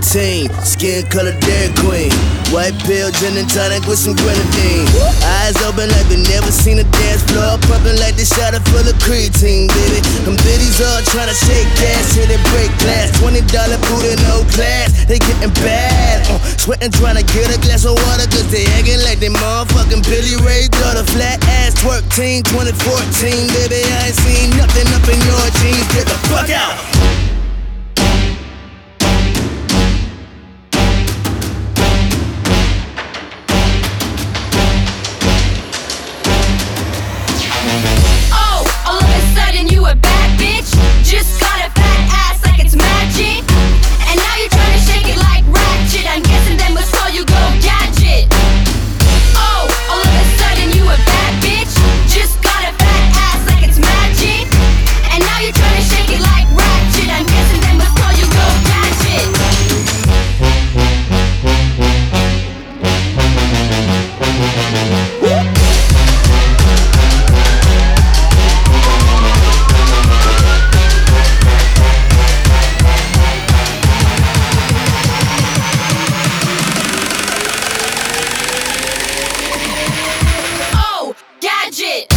19, skin color Dairy Queen. White pill, gin and tonic with some grenadine. Eyes open like they never seen a dance floor. Pumping like they shot it full of creatine, baby. Them biddies all tryna shake gas, here they break glass. $20 booty, no class, they getting bad. Sweating tryna get a glass of water, cause they acting like they motherfucking Billy Ray daughter. Flat ass twerk team 2014, baby. I ain't seen nothing up in your jeans. Get the fuck out! Just got a fat ass like it's magic. And now you're trying to shake it like ratchet. I'm guessing that must call you go gadget. Oh, all of a sudden you a bad bitch. Just got a fat ass like it's magic. And now you're trying to shake it like ratchet. I'm guessing that must call you go gadget. Gadget!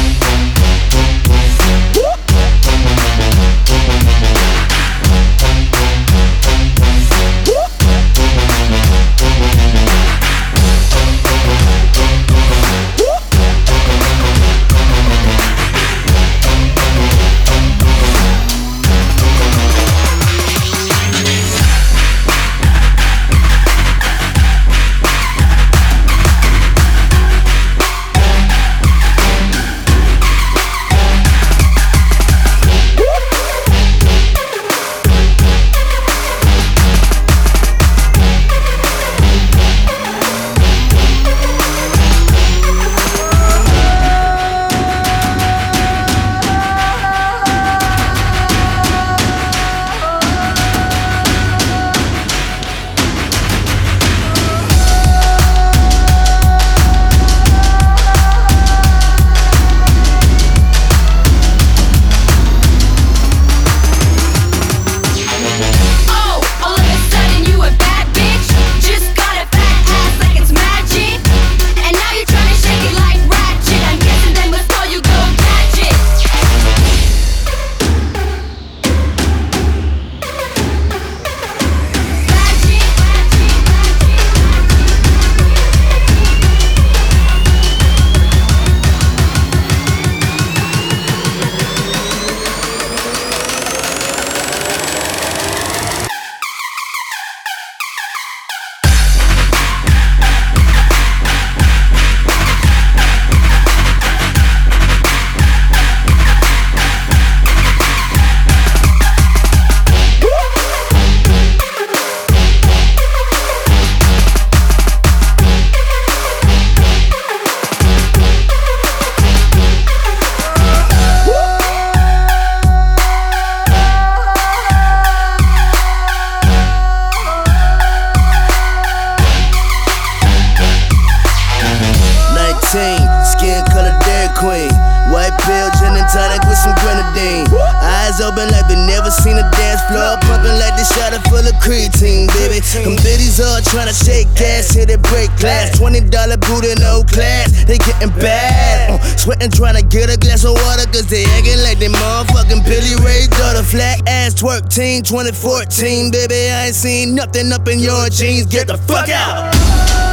Skin color Dairy Queen. White pill, gin and tonic with some grenadine. Eyes open like they never seen a dance floor. Pumping like they shot it full of creatine, baby. Them biddies all tryna shake gas, here they break glass. $20 booty, no class, they getting bad. Sweating tryna get a glass of water, cause they acting like they motherfucking Billy Ray daughter. Flat ass twerk team 2014, baby. I ain't seen nothing up in your jeans. Get the fuck out!